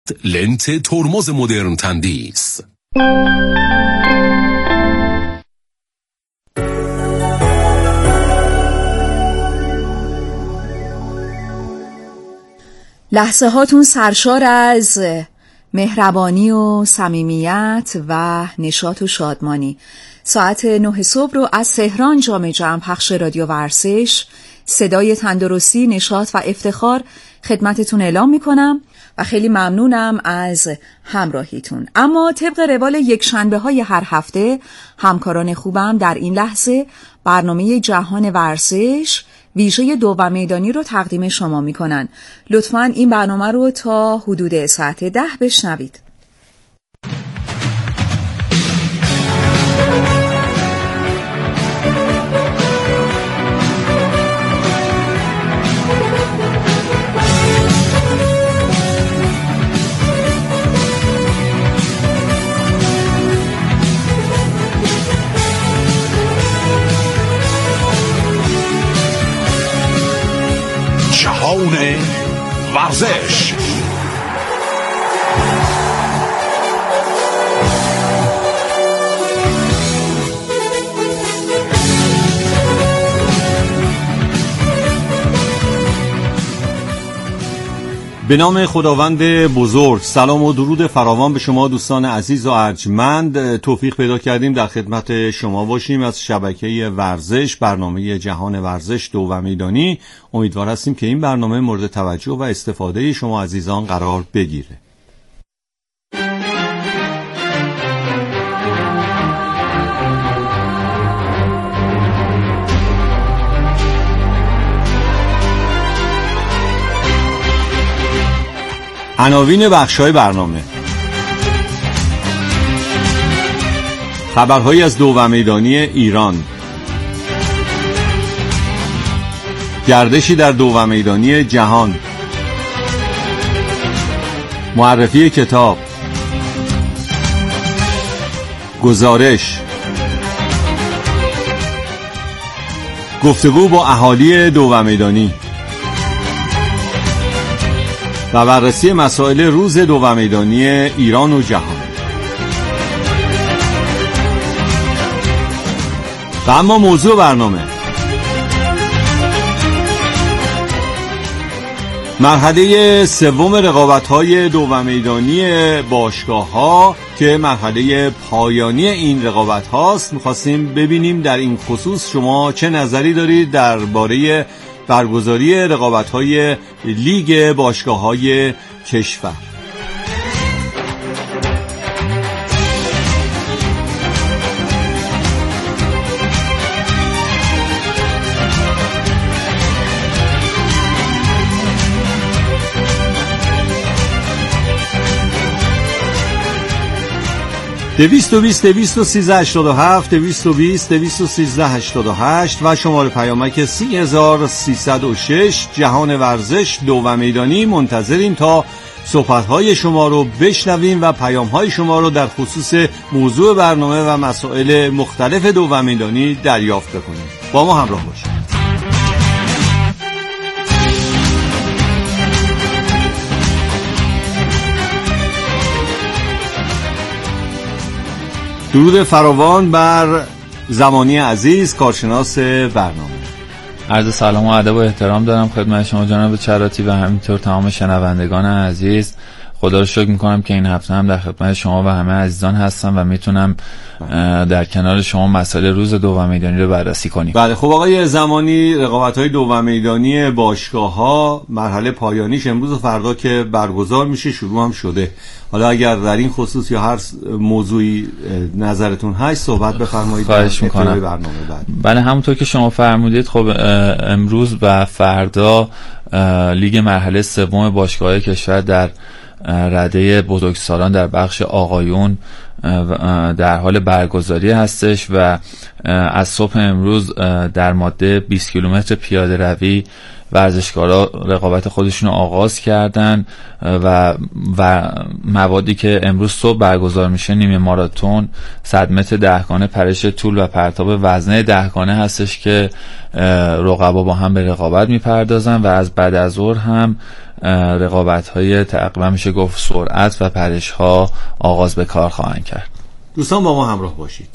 است لنت ترمز مدرن تندیس. لحظه هاتون سرشار از مهربانی و صمیمیت و نشاط و شادمانی. ساعت 9 صبح رو از تهران جام جم پخش رادیو ورزش، صدای تندرستی، نشاط و افتخار خدمتتون اعلام میکنم و خیلی ممنونم از همراهیتون. اما طبق روال یک شنبه های هر هفته همکاران خوبم در این لحظه برنامه جهان ورزش ویژه دوم میدانی رو تقدیم شما میکنن. لطفاً این برنامه رو تا حدود ساعت 10 بشنوید. جهان ورزش. به نام خداوند بزرگ، سلام و درود فراوان به شما دوستان عزیز و ارجمند. توفیق پیدا کردیم در خدمت شما باشیم از شبکه ورزش، برنامه جهان ورزش دوم میدانی. امیدوار هستیم که این برنامه مورد توجه و استفاده شما عزیزان قرار بگیره. عناوین بخش‌های برنامه: خبرهایی از دوم میدانی ایران، گردشی در دوم میدانی جهان، معرفی کتاب، گزارش، گفتگو با اهالی دوم میدانی و بررسی مسائل روز دوم میدانی ایران و جهان. و اما موضوع برنامه: مرحله سوم رقابت‌های دوم میدانی باشگاه‌ها که مرحله پایانی این رقابت‌هاست. می‌خواستیم ببینیم در این خصوص شما چه نظری دارید درباره برگزاری رقابت‌های لیگ باشگاه‌های کشور. دویست و 21388 و شماره پیامک 3306. جهان ورزش دوم میدانی. منتظریم تا صحبت‌های شما رو بشنویم و پیام‌های شما رو در خصوص موضوع برنامه و مسائل مختلف دوم میدانی دریافت کنیم. با ما همراه باشید. درود فراوان بر زمانی عزیز، کارشناس برنامه. عرض سلام و ادب و احترام دارم خدمت شما جناب چراتی و همینطور تمام شنوندگان عزیز. خدا رو شکر میکنم که این هفته هم در خدمت شما و همه عزیزان هستم و میتونم در کنار شما مسائل روز دوم میدانی رو بررسی کنیم. بله خب آقای زمانی، رقابت‌های دوم میدانی باشگاه‌ها مرحله پایانیش امروز و فردا که برگزار میشه شروع هم شده. حالا اگر در این خصوص یا هر موضوعی نظرتون هست صحبت بفرمایید. خواهش میکنم. برنامه بعد. بله همونطور که شما فرمودید خب امروز و فردا لیگ مرحله سوم باشگاه‌های کشور در رده بزرگسالان در بخش آقایون در حال برگزاری هستش و از صبح امروز در ماده 20 کیلومتر پیاده روی ورزشکارا رقابت خودشون رو آغاز کردن و موادی که امروز صبح برگزار میشه نیمه ماراتون، 100 متر دهگانه، پرش طول و پرتاب وزنه دهگانه هستش که رقبا با هم به رقابت میپردازن و از بعد از ظهر هم رقابت‌های تقریبا میشه گفت سرعت و پرش‌ها آغاز به کار خواهند کرد. دوستان با ما همراه باشید.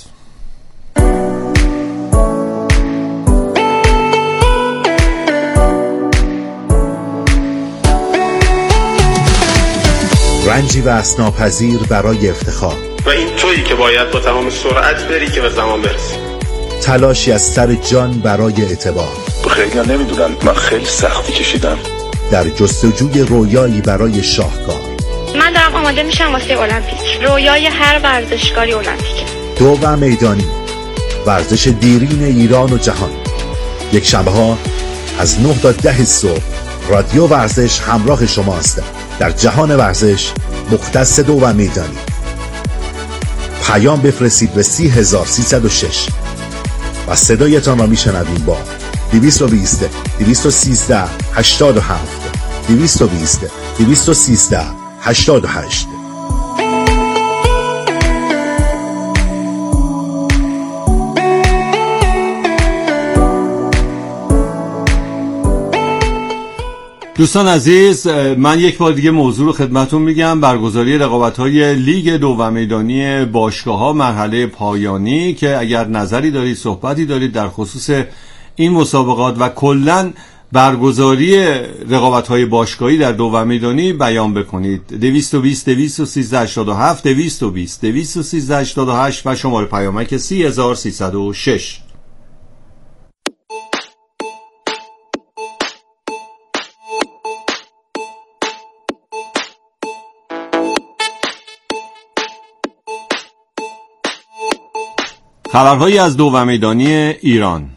رنجی و اسناپذیر برای افتخار و این تویی که باید با تمام سرعت بری که به زمان برسی. تلاشی از سر جان برای اعتبار. خیلی ها نمیدونن من خیلی سختی کشیدم. در جستجوی رویایی برای شاهکار. من دارم آماده میشم واسه المپیک. رویای هر ورزشکاری المپیک. دو و میدانی، ورزش دیرین ایران و جهان. یک شنبه ها از 9 تا 10 صبح رادیو ورزش همراه شماست در جهان ورزش مختص دو و میدانی. پیام بفرستید به 30306 و صدایتان را میشنویم با 220 213 87 220 213 88. دوستان عزیز، من یک بار دیگه موضوع رو خدمتون میگم. برگزاری رقابت‌های لیگ دو و میدانی باشگاه‌ها مرحله پایانی که اگر نظری دارید، صحبتی دارید در خصوص این مسابقات و کلاً برگزاری رقابت‌های باشگاهی در دو و میدانی بیان بکنید. 220 213 87 220 213 88 و شماره پیامک 30306. خبرهایی از دو و میدانی ایران.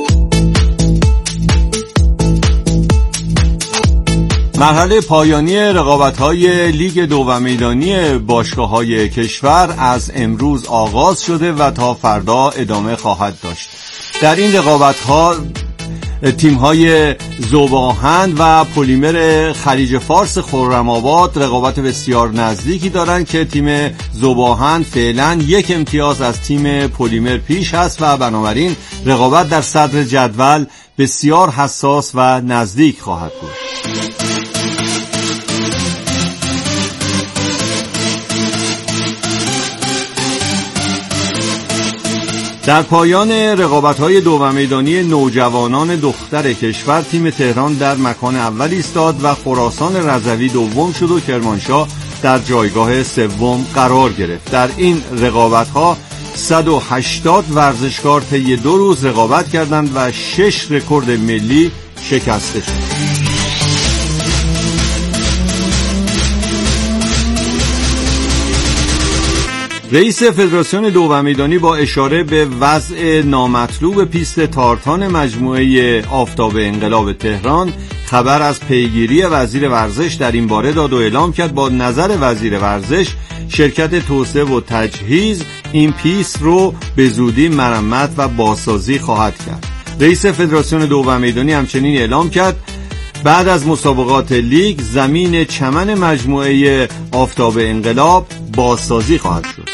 مرحله پایانی رقابت‌های لیگ دو و میدانی باشگاه‌های کشور از امروز آغاز شده و تا فردا ادامه خواهد داشت. در این رقابت‌ها تیم‌های ذوب‌آهن و پلیمر خلیج فارس خرم‌آباد رقابت بسیار نزدیکی دارند که تیم ذوب‌آهن فعلا 1 امتیاز از تیم پلیمر پیش هست و بنابراین رقابت در صدر جدول بسیار حساس و نزدیک خواهد بود. در پایان رقابت‌های دو و میدانی نوجوانان دختر کشور تیم تهران در مکان اول ایستاد و خراسان رضوی دوم شد و کرمانشاه در جایگاه سوم قرار گرفت. در این رقابت‌ها 180 ورزشکار طی 2 روز رقابت کردند و 6 رکورد ملی شکسته شد. رئیس فدراسیون دو و میدانی با اشاره به وضع نامطلوب پیست تارتان مجموعه آفتاب انقلاب تهران خبر از پیگیری وزیر ورزش در این باره داد و اعلام کرد با نظر وزیر ورزش شرکت توسعه و تجهیز این پیست رو به زودی مرمت و بازسازی خواهد کرد. رئیس فدراسیون دو و میدانی همچنین اعلام کرد بعد از مسابقات لیگ زمین چمن مجموعه آفتاب انقلاب بازسازی خواهد شد.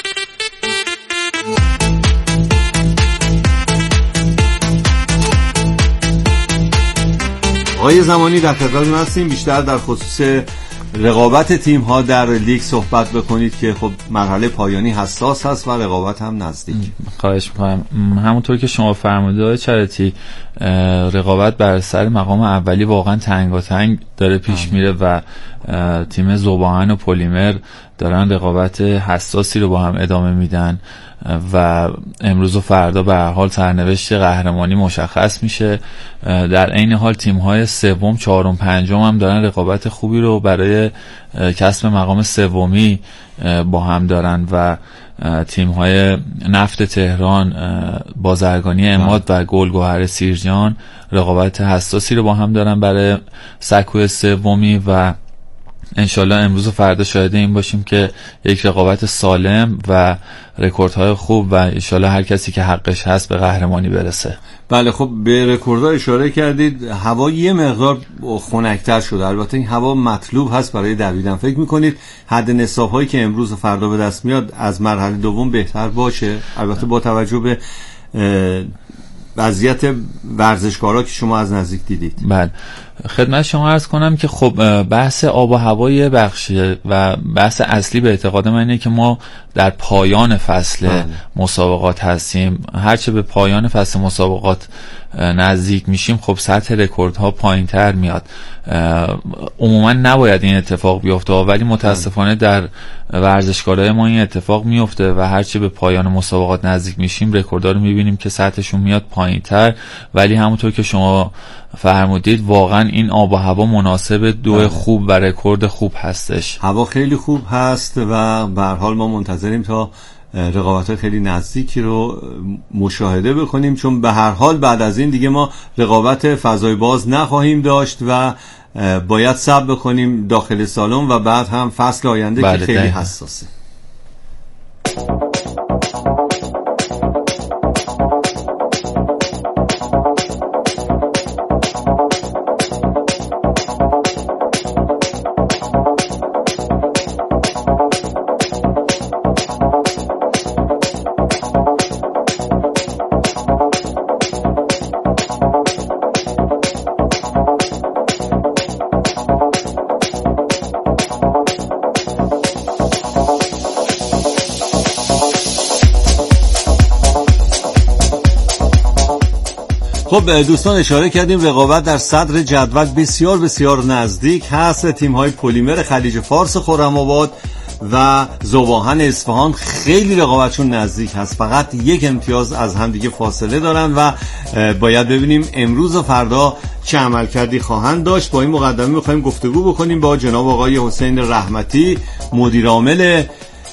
آقای زمانی در خدمتتون هستیم. بیشتر در خصوص رقابت تیم ها در لیگ صحبت بکنید که خب مرحله پایانی حساس هست و رقابت هم نزدیک. خواهش می‌کنم. همونطور که شما فرمودید آقای چرتی، رقابت بر سر مقام اولی واقعا تنگاتنگ داره پیش میره و تیم ذوب‌آهن و پلیمر دارن رقابت حساسی رو با هم ادامه میدن و امروز و فردا به هر حال سرنوشت قهرمانی مشخص میشه. در عین حال تیم‌های سوم، چهارم، پنجم هم دارن رقابت خوبی رو برای کسب مقام سومی با هم دارن و تیم‌های نفت تهران، بازرگانی عماد و گلگهر سیرجان رقابت حساسی رو با هم دارن برای سکوی سومی و انشالله امروز و فردا شاهد این باشیم که یک رقابت سالم و رکوردهای خوب و انشالله هر کسی که حقش هست به قهرمانی برسه. بله، خب به رکوردها اشاره کردید. هوا یه مقدار خنک‌تر شده، البته این هوا مطلوب هست برای دویدن. فکر می‌کنید حد نصاب‌هایی که امروز و فردا به دست میاد از مرحله دوم بهتر باشه؟ البته با توجه به وضعیت ورزشکارا که شما از نزدیک دیدید. بله، خدمت شما عرض کنم که خب بحث آب و هوای بخشیه و بحث اصلی به اعتقاد من اینه که ما در پایان فصل مسابقات هستیم. هرچه به پایان فصل مسابقات نزدیک میشیم خب سطح رکوردها پایین‌تر میاد. عموما نباید این اتفاق بیفته ولی متاسفانه در ورزشکارای ما این اتفاق میفته و هرچه به پایان مسابقات نزدیک میشیم رکوردها رو میبینیم که سطحشون میاد پایین‌تر، ولی همونطور که شما فرمودید واقعا این آب و هوا مناسب دو خوب و رکورد خوب هستش. هوا خیلی خوب هست و به هر حال ما منتظریم تا رقابت خیلی نزدیکی رو مشاهده بکنیم، چون به هر حال بعد از این دیگه ما رقابت فضای باز نخواهیم داشت و باید صبر بکنیم داخل سالن و بعد هم فصل آینده که خیلی حساسه. خب دوستان، اشاره کردیم رقابت در صدر جدول بسیار بسیار نزدیک هست. تیم‌های پلیمر خلیج فارس خرم‌آباد و ذوب‌آهن اصفهان خیلی رقابتشون نزدیک هست، فقط یک امتیاز از همدیگه فاصله دارن و باید ببینیم امروز و فردا چه عملکردی خواهند داشت. با این مقدمه می‌خوایم گفتگو بکنیم با جناب آقای حسین رحمتی، مدیر عامل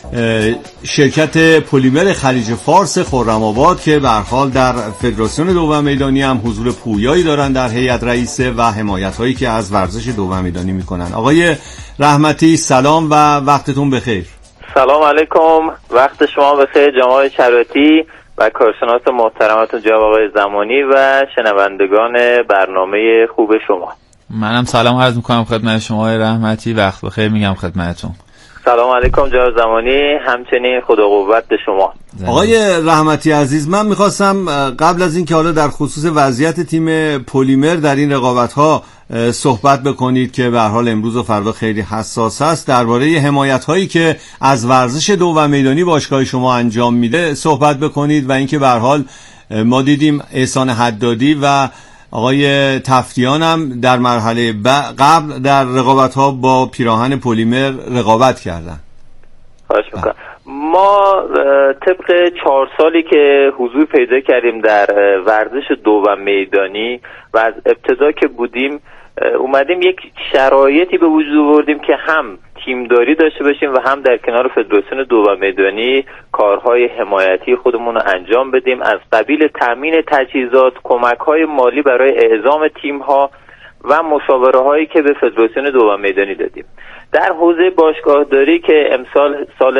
شرکت پلیمر خلیج فارس خرم‌آباد که به هر حال در فدراسیون دوم میدانی هم حضور پویایی دارن در هیئت رئیسه و حمایت‌هایی که از ورزش دوم میدانی میکنن. آقای رحمتی سلام و وقتتون بخیر. سلام علیکم، وقت شما بخیر جناب شراتی و کارشناس محترمتون جناب آقای زمانی و شنوندگان برنامه خوب شما. منم سلام عرض میکنم خدمت شما آقای رحمتی، وقت بخیر میگم خدمتتون. سلام علیکم جناب زمانی، همچنین خدا قوت به شما. آقای رحمتی عزیز، من میخواستم قبل از این که حالا در خصوص وضعیت تیم پلیمر در این رقابت‌ها صحبت بکنید که به هر حال امروز و فردا خیلی حساس است، درباره حمایت‌هایی که از ورزش دوم میدانی باشگاه شما انجام میده صحبت بکنید و اینکه به هر حال ما دیدیم احسان حدادی و آقای تفتیان هم در مرحله قبل در رقابت‌ها با پیراهن پلیمر رقابت کردن. خواهش میکنم. ما طبق 4 سالی که حضور پیدا کردیم در ورزش دوم میدانی و از ابتدا که بودیم اومدیم یک شرایطی به وجود آوردیم که هم تیمداری داشته باشیم و هم در کنار فدراسیون دوم میدانی کارهای حمایتی خودمون رو انجام بدیم، از قبیل تامین تجهیزات، کمک‌های مالی برای اعزام تیم‌ها و مسابقه هایی که به فدراسیون دوم میدانی دادیم. در حوزه باشگاهداری که امسال سال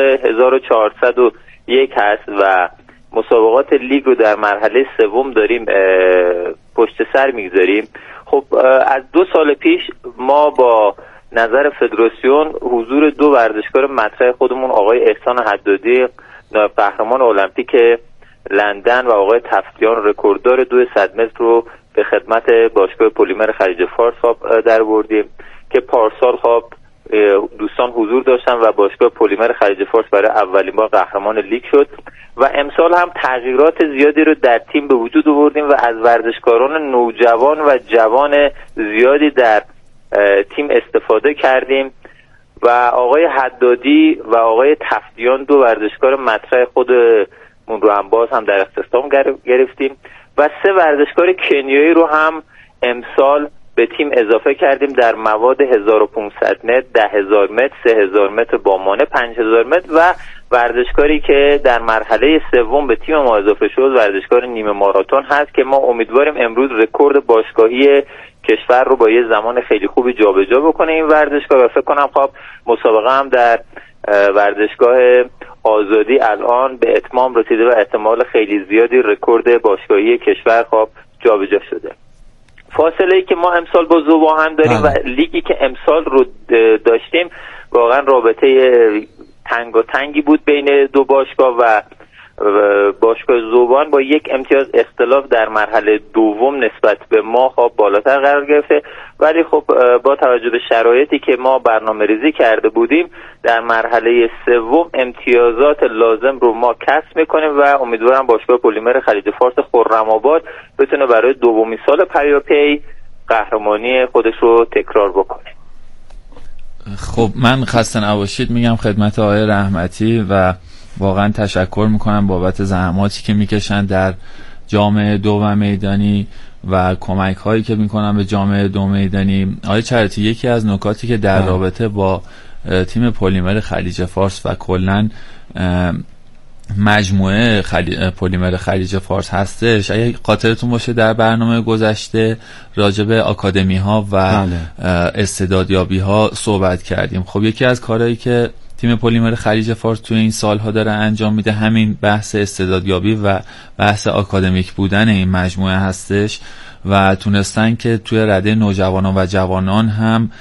1401 هست و مسابقات لیگ رو در مرحله سوم داریم پشت سر میگذاریم، خب از 2 سال پیش ما با نظر فدراسیون حضور 2 ورزشکار مطرح خودمون، آقای احسان حدادی نایب قهرمان المپیک لندن و آقای تفتیان رکورددار 200 متر رو به خدمت باشگاه پلیمر خلیج فارس در بردیم که پارسال خب دوستان حضور داشتن و باشگاه پلیمر خلیج فارس برای اولین بار قهرمان لیگ شد و امسال هم تغییرات زیادی رو در تیم به وجود آوردیم و از ورزشکاران نوجوان و جوان زیادی در تیم استفاده کردیم و آقای حدادی و آقای تفتیان 2 ورزشکار مطرح خودمون رو هم باز هم در اختصاص گرفتیم و 3 ورزشکار کنیایی رو هم امسال به تیم اضافه کردیم در مواد 1500 متر، 10000 متر، 3000 متر با مانع، 5000 متر و ورزشکاری که در مرحله سوم به تیم ما اضافه شد ورزشکار نیمه ماراتون هست که ما امیدواریم امروز رکورد باشگاهی کشور رو با یه زمان خیلی خوبی جابجا بکنه این ورزشکار و فکر کنم خب مسابقه هم در ورزشگاه آزادی الان به اتمام رسیده و احتمال خیلی زیادی رکورد باشگاهی کشور خب جابجا شده. فاصله‌ای که ما امسال با ذوبان داریم و لیگی که امسال رو داشتیم واقعا رابطه تنگی بود بین دو باشگاه و باشگاه ذوبان با یک امتیاز اختلاف در مرحله دوم نسبت به ما خب بالاتر قرار گرفته، ولی خب با توجه به شرایطی که ما برنامه‌ریزی کرده بودیم در مرحله سوم امتیازات لازم رو ما کسب میکنیم و امیدوارم باشگاه پلیمر خلیج فارس خرم‌آباد بتونه برای دومین سال پیاپی قهرمانی خودش رو تکرار بکنه. خب من خسته نباشید میگم خدمت آقای رحمتی و واقعا تشکر میکنم بابت زحماتی که میکشن در جام دو و میدانی و کمک هایی که میکنن به جام دو میدانی. آقای چرتی، یکی از نکاتی که در رابطه با تیم پلیمر خلیج فارس و کلن مجموعه پلیمر خلیج فارس هستش، اگه خاطرتون باشه در برنامه گذشته راجع به آکادمی ها و استعدادیابی ها صحبت کردیم. خب یکی از کارهایی که تیم پلیمر خلیج فارس توی این سالها داره انجام میده همین بحث استعدادیابی و بحث آکادمیک بودن این مجموعه هستش و تونستن که توی رده نوجوانان و جوانان هم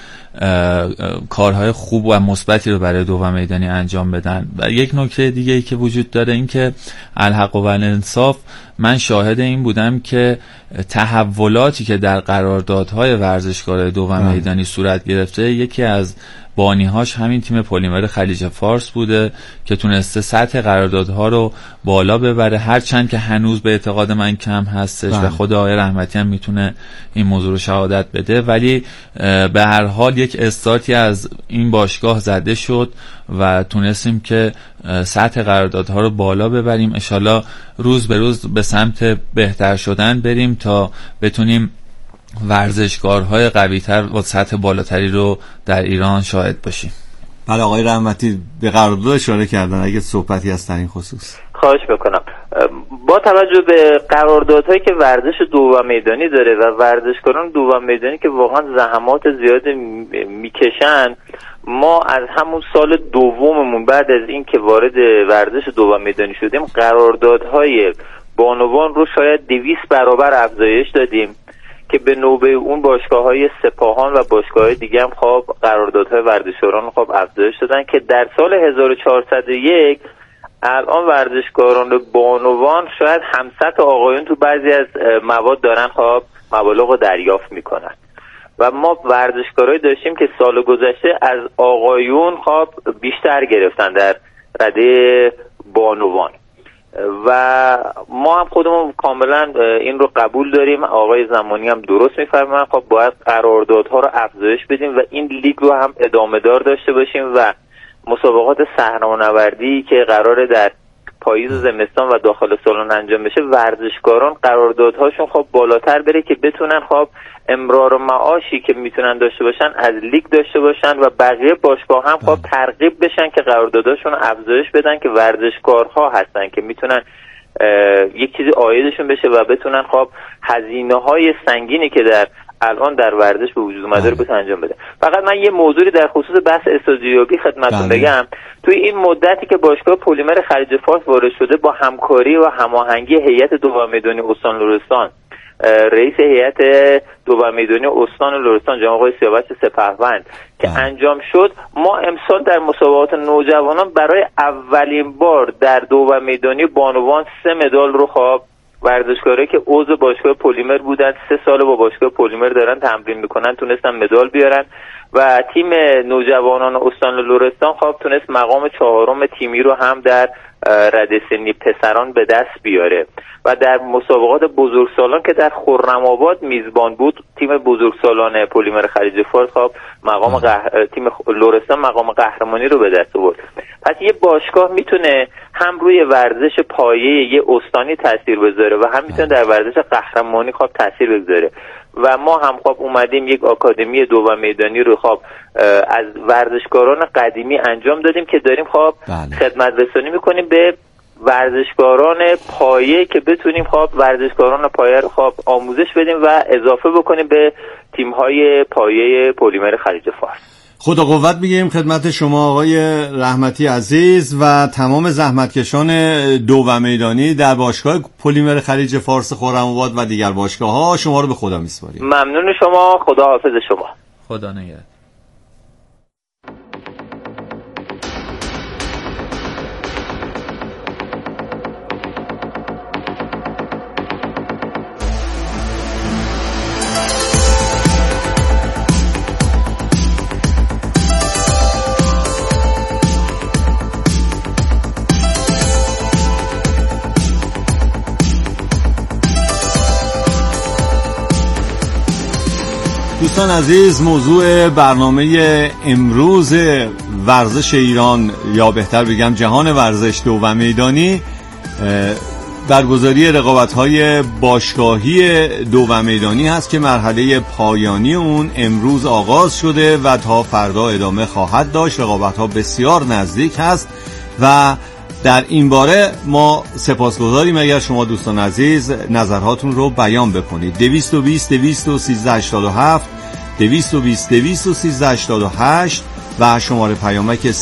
کارهای خوب و مثبتی رو برای دو و میدانی انجام بدن. و یک نکته دیگه ای که وجود داره این که الحق و الانصاف من شاهد این بودم که تحولاتی که در قراردادهای ورزشکارهای دو و میدانی صورت گرفته یکی از بانی‌هاش همین تیم پلیمر خلیج فارس بوده که تونسته سطح قراردادها رو بالا ببره، هرچند که هنوز به اعتقاد من کم هستش و خود آقای رحمتی هم میتونه این موضوع رو شهادت بده، ولی به هر حال یک استارتی از این باشگاه زده شد و تونستیم که سطح قراردادها رو بالا ببریم. انشالله روز به روز به سمت بهتر شدن بریم تا بتونیم ورزشکارهای قوی‌تر و سطح بالاتری رو در ایران شاهد باشیم. بله آقای رحمتی به قرارداد اشاره کردن، اگه صحبتی هست در این خصوص. خواهش میکنم. با توجه به قراردادهایی که ورزش دو و میدانی داره و ورزشکاران دو و میدانی که واقعا زحمات زیادی میکشن، ما از همون سال دوممون بعد از این که وارد ورزش دو و میدانی شدیم قراردادهای بانوان رو شاید 200 برابر افزایش دادیم که به نوبه اون باشگاه‌های سپاهان و باشگاه‌های دیگه هم خب قراردادهای ورزشکاران خب افزایش دادن که در سال 1401 الان ورزشکاران بانوان شاید همسط آقایون تو بعضی از مواد دارن خب مبالغ رو دریافت میکنن و ما ورزشکارایی داشتیم که سال گذشته از آقایون خب بیشتر گرفتن در رده بانوان و ما هم خودمون کاملا این رو قبول داریم. آقای زمانی هم درست میفرمایند خب باید قراردادها رو افزایش بدیم و این لیگ رو هم ادامه دار داشته باشیم و مسابقات صحنه‌نوردی که قراره در پاییز و زمستان و داخل سالن انجام بشه ورزشکاران قراردادهاشون خب بالاتر بره که بتونن خب امرار معاشی که میتونن داشته باشن از لیگ داشته باشن و بقیه باشگاه هم خب ترغیب بشن که قرارداداشون افزایش بدن که ورزشکارها هستن که میتونن یک چیزی عایدشون بشه و بتونن خب هزینه‌های سنگینی که در الان در ورزش به وجود اومده رو بتونن انجام بده. فقط من یه موضوعی در خصوص بحث استادیوبی خدمتتون بگم. توی این مدتی که باشگاه پلیمر خلیج فارس وارد شده با همکاری و هماهنگی هیئت دو و میدانی استان لرستان، رئیس هیئت دو و میدانی استان لرستان جناب آقای سیاوش سپهوند که انجام شد، ما امسال در مسابقات نوجوانان برای اولین بار در دو و میدانی بانوان 3 مدال رو خب ورزشکارایی که عضو باشگاه پلیمر بودن 3 سال با باشگاه پلیمر دارن تمرین میکنن تونستن مدال بیارن و تیم نوجوانان استان لرستان خب تونست مقام 4 تیمی رو هم در رده سنی پسران به دست بیاره و در مسابقات بزرگسالان که در خرم‌آباد میزبان بود تیم بزرگسالان پلیمر خلیج فارس خب تیم لرستان مقام قهرمانی رو به دست آورد. پس یه باشگاه میتونه هم روی ورزش پایه یه استانی تاثیر بذاره و هم میتونه در ورزش قهرمانی خب تاثیر بذاره و ما هم خب اومدیم یک آکادمی دو میدانی رو خب از ورزشکاران قدیمی انجام دادیم که داریم خب خدمت رسانی میکنیم به ورزشکاران پایه که بتونیم خب ورزشکاران پایه رو خب آموزش بدیم و اضافه بکنیم به تیم‌های پایه پلیمر خلیج فارس. خدا قوت میگیم خدمت شما آقای رحمتی عزیز و تمام زحمتکشان دو و میدانی در باشگاه پلیمر خلیج فارس خرم‌آباد و دیگر باشگاه‌ها. شما رو به خدا میسپاریم. ممنون شما. خدا حافظ شما. خدا نگهدار. دوستان عزیز، موضوع برنامه امروز ورزش ایران یا بهتر بگم جهان ورزش دو و میدانی برگزاری رقابت‌های باشگاهی دو و میدانی هست که مرحله پایانی اون امروز آغاز شده و تا فردا ادامه خواهد داشت. رقابت‌ها بسیار نزدیک هست و در این باره ما سپاسگزاریم اگر شما دوستان عزیز نظرهاتون رو بیان بکنید. 220 213 87 220 213 88 و شماره پیامک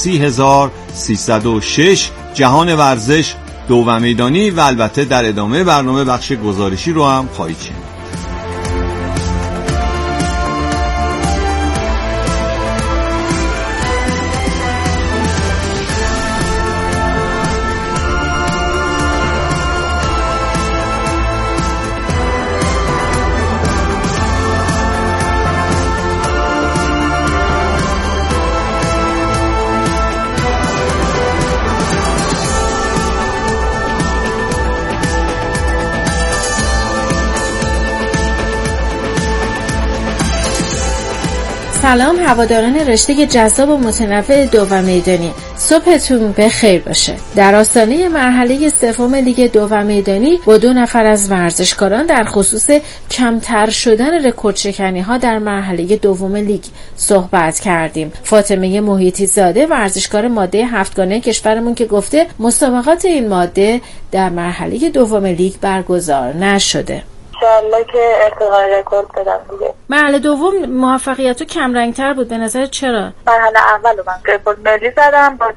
30306 جهان ورزش دو و میدانی و البته در ادامه برنامه بخش گزارشی رو هم خواهید شنید. سلام هواداران رشته جذاب و متنوع دو و میدانی، صبحتون بخیر باشه. در آستانه مرحله سوم لیگ دو و میدانی با 2 نفر از ورزشکاران در خصوص کمتر شدن رکوردشکنی ها در مرحله دوم لیگ صحبت کردیم. فاطمه محیطی زاده ورزشکار ماده 7گانه کشورمون که گفته مسابقات این ماده در مرحله دوم لیگ برگزار نشده. انشالله که ارتقای رکورد بدم دیگه. مرحله دوم موفقیتو کم رنگتر بود به نظر چرا؟ مرحله اول من رکورد ملی زدم با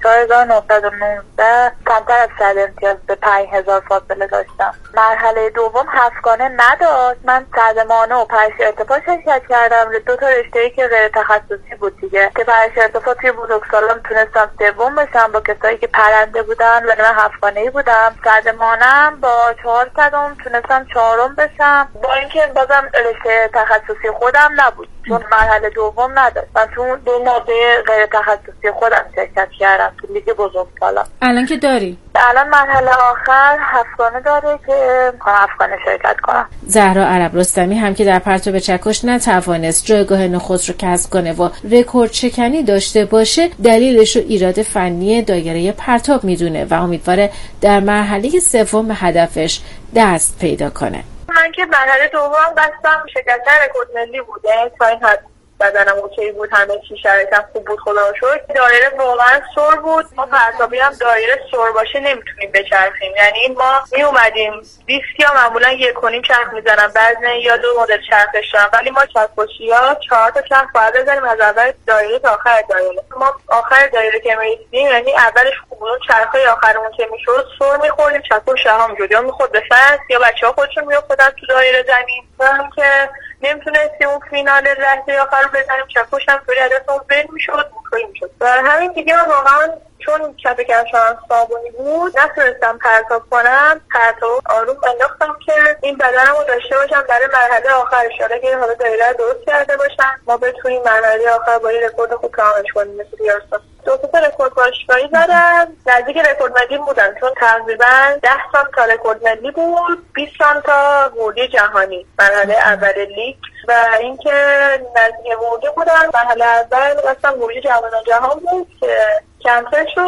4919 کمتر از 100 امتیاز به 5000 فاصله داشتم. مرحله دوم 7گانه نداشت. من صدمانه و پرش ارتفاع شرکت کردم. 2 تا رشته‌ای که غیر تخصصی بود دیگه که پرش ارتفاع توی بزرگسالان تونستم سوم بشم با کسایی که پرنده بودن ولی من 7گانه‌ای بودم. صدمانم با 400 تونستم 4م بشم با اینکه بازم رشته تخصصی خودم نبود چون مرحله دوم نداشت. من تو 2 ماده غیر تخصصی خودم شرکت کردم تو لیگ بزرگسالان. الان که داری؟ الان مرحله آخر 7گانه داره که 7گانه شرکت کنم. زهرا عرب رستمی هم که در پرتاب چکش نتوانست جایگاه نخست رو کسب کنه و رکورد شکنی داشته باشه، دلیلش رو ایراد فنی دایره پرتاب میدونه و امیدواره در مرحله سوم به هدفش دست پیدا کنه. من که مرحله دوم قصدم شرکت رکورد ملی بود، یعنی تا این حد بدنم اوکی بود، همه چی شرایطم خوب بود خدا رو شکر. دایره واقعا سر بود. ما پرتابی هم دایره سر باشه نمیتونیم بچرخیم، یعنی ما می اومدیم دیسکیا معمولا 1.5 چرخ میزنن، بعضی یا 2 مدل چرخش دارن، ولی ما چرخشی‌ها 4 تا چرخ باید بزنیم از اول دایره تا آخر دایره. ما آخر دایره که میرسیم یعنی اولش خوب بود، چرخای آخرمون که میشد سر میخوردیم، چرخش شهام میشد یا میخورد به فاز یا بچه‌ها خودشون میافتادن تو دایره زمین. هم که نمیتونستیم اون فینال لحظه آخر رو بزنیم، چکش هم طوری عدتمون بین میشد مطمئن میشد. و همین دیگه من واقعا چون کف کفشم صابونی بود نتونستم پرتاب کنم، پرتاب آروم انداختم که این بدنم رو داشته باشم برای مرحله آخر، اشاره که حالا دایره درست کرده باشم ما بتونیم مرحله آخر با یه رکورد خوب کاملش کنیم. مثل دیارستان 2 تا رکورد باشگاهی زدم، نزدیک رکورد ملی بودم چون تقریبا 10 تا رکورد ملی بود، 20 تا ورودی جهانی مرحله اول لیگ و اینکه نزدیک ورودی بودم. مرحله اول اصلا ورودی جهان بود که کنسل شد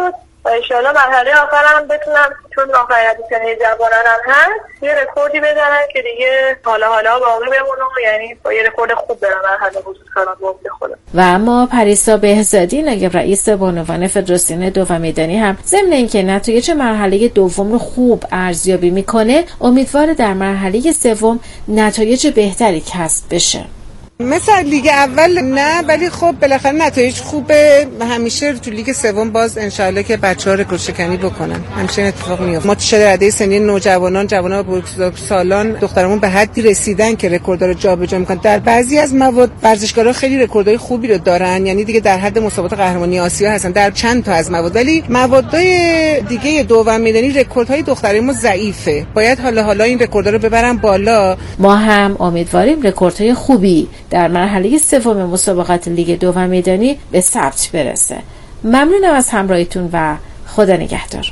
و انشالله مرحله آخرم بتونم، چون آخرین سنه جوانانم هست، یه رکوردی بزنم که دیگه حالا باقی بمونم، یعنی با یه رکورد خوب برم مرحله وجود کنم به خودم. و اما پریسا بهزادی نایب رئیس بانوان فدراسیون دو و میدانی هم ضمن اینکه نتایج مرحله دوم رو خوب ارزیابی میکنه، امیدواره در مرحله سوم نتایج بهتری کسب بشه. مثل لیگ اول نه، ولی خب بالاخره نتایج خوبه. همیشه تو لیگ سوم باز انشالله که بچه‌ها رکورد شکنی بکنن، همیشه این اتفاق میفته. ما تو رده سنی نوجوانان، جوانان و بزرگسالان دخترمون به حدی رسیدن که رکوردها رو جابجا میکنن. در بعضی از مواد ورزشکارا خیلی رکوردهای خوبی رو دارن، یعنی دیگه در حد مسابقات قهرمانی آسیا هستن در چند تا از مواد، ولی موادهای دیگه دو و میدانی رکوردهای دخترمون ضعیفه. باید حالا این رکوردها رو ببرن بالا. ما هم امیدواریم رکوردهای خوبی در مرحله سوم مسابقات لیگ دو و میدانی به ثبت برسه. ممنونم از همراهیتون و خدا نگهدار.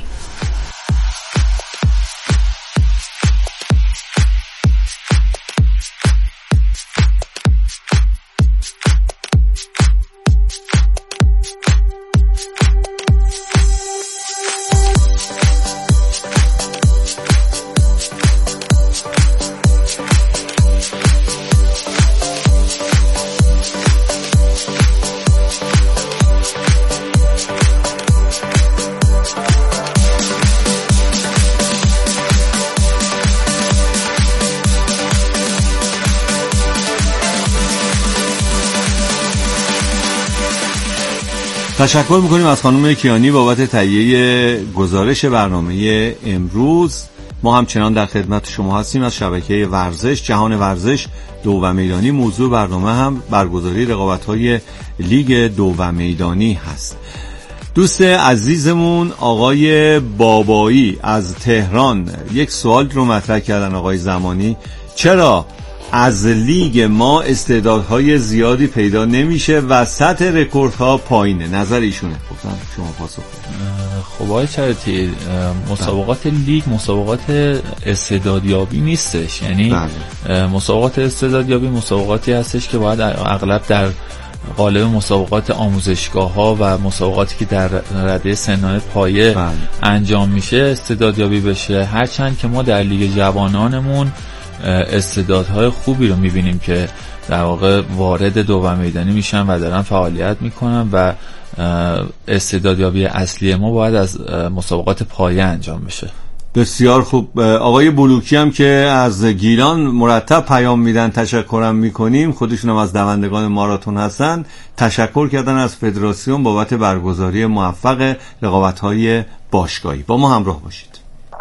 تشکر میکنیم از خانم کیانی بابت تهیه گزارش برنامه امروز. ما همچنان در خدمت شما هستیم از شبکه ورزش. جهان ورزش دو و میدانی موضوع برنامه هم برگزاری رقابت‌های لیگ دو و میدانی هست. دوست عزیزمون آقای بابایی از تهران یک سوال رو مطرح کردن. آقای زمانی، چرا از لیگ ما استعدادهای زیادی پیدا نمیشه و سطح رکوردها پایینه؟ نظر ایشونه. گفتم شما پاسخ خب آقای چرتی، مسابقات لیگ مسابقات استعدادیابی نیستش. یعنی مسابقات استعدادیابی مسابقاتی هستش که باید اغلب در قالب مسابقات آموزشگاه‌ها و مسابقاتی که در رده سنای پایه انجام میشه استعدادیابی بشه. هرچند که ما در لیگ جوانانمون استعدادهای خوبی رو میبینیم که در واقع وارد دو و میدانی میشن و دارن فعالیت میکنن و استعدادیابی اصلی ما باید از مسابقات پایه انجام بشه. بسیار خوب. آقای بلوکی هم که از گیلان مرتب پیام میدن، تشکرم میکنیم. خودشون هم از دوندگان ماراتون هستن. تشکر کردن از فدراسیون بابت برگزاری موفق رقابت‌های باشگاهی. با ما همراه باشید.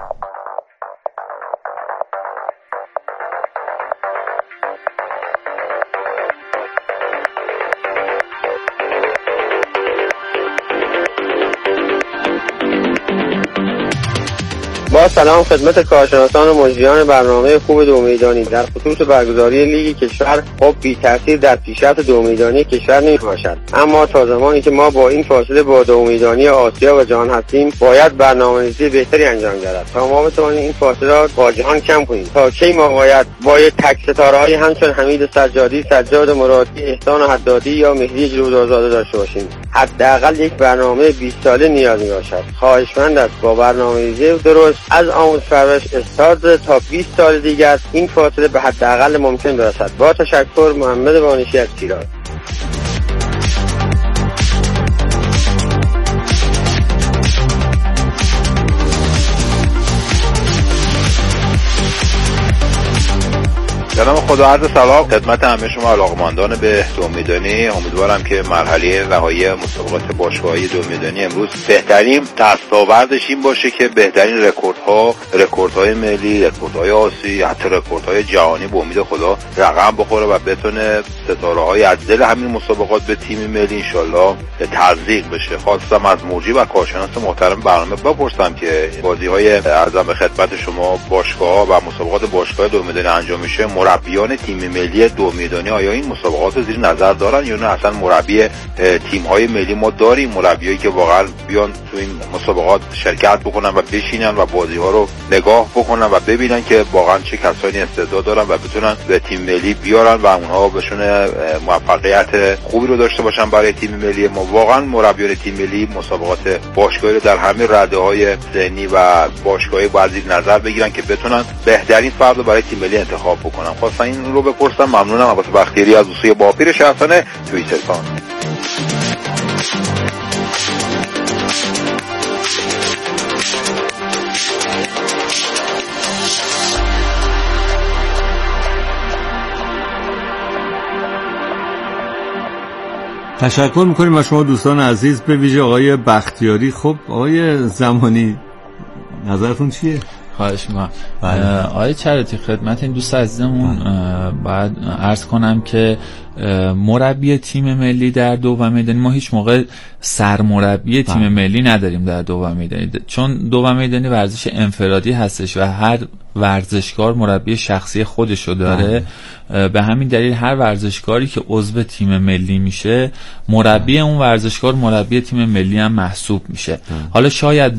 با سلام خدمت کارشناسان و مجریان برنامه خوب دو میدانی. در خصوص برگزاری لیگ کشور خب بی تاثیر در پیشرفت دو میدانی کشور نمی باشد، اما تا زمانی که ما با این فاصله با دو میدانی آسیا و جهان هستیم باید برنامه‌ریزی بهتری انجام گیرد تا ما بتوانیم این فاصله را با جهان کم کنیم. تا کی ما باید با تک ستاره‌های همچون حمید سجادی، سجاد مرادی، احسان حدادی یا مهدی جلودآزاده داشته باشیم؟ حداقل یک برنامه 20 ساله نیاز میباشد. خواهشمند است با برنامه‌ریزی درست از آموزش پرورش استارت تا 20 سال دیگر این فاصله به حداقل ممکن برسد. با تشکر، محمد وانشی از شیراز. سلام، خدا عرض سلام خدمت همه شما علاقه‌مندان به دو میدانی. امیدوارم که مرحله نهایی مسابقات باشگاهی دو میدانی امروز بهترین دستاوردش این باشه که بهترین رکوردهای ملی، رکوردهای آسیایی، حتی رکوردهای جهانی به امید خدا رقم بخوره و بتونه ستاره‌های از دل همین مسابقات به تیم ملی انشالله تزریق بشه. خواستم از مجری و کارشناس محترم برنامه بپرسم که بازی‌های ارزم به خدمت شما باشگاه‌ها و مسابقات باشگاه دو میدانی انجام میشه، مربیان تیم ملی دو میدانی آیا این مسابقات رو زیر نظر دارن یا نه اصلا مربی تیم‌های ملی ما داریم، مربیایی که واقعا بیان تو این مسابقات شرکت بکنن و بشینن و بازی‌ها رو نگاه بکنن و ببینن که واقعا چه کسانی استعداد دارن و بتونن به تیم ملی بیارن و اونها بهشون موفقیت خوبی رو داشته باشن برای تیم ملی ما. واقعا مربیان تیم ملی مسابقات باشگاهی رو در همه رده‌های سنی و باشگاهی باید زیر نظر بگیرن که بتونن بهترین فرد رو برای تیم ملی انتخاب بکنن. خواستم این رو بپرسم. ممنونم. عباس بختیاری از دوستای باپیر شهرستان توییترتان. تشکر میکنیم از شما دوستان عزیز، به ویژه آقای بختیاری. خب آقای زمانی نظرتون چیه؟ خواهش میکنم. آقای چراتی خدمت این دوست عزیزمون باید عرض کنم که مربی تیم ملی در دوم میدانی ما هیچ موقع سرمربی تیم ملی نداریم در دوم میدانی، چون دوم میدانی ورزش انفرادی هستش و هر ورزشکار مربی شخصی خودشو داره. به همین دلیل هر ورزشکاری که عضو تیم ملی میشه مربی اون ورزشکار مربی تیم ملی هم محسوب میشه. حالا شاید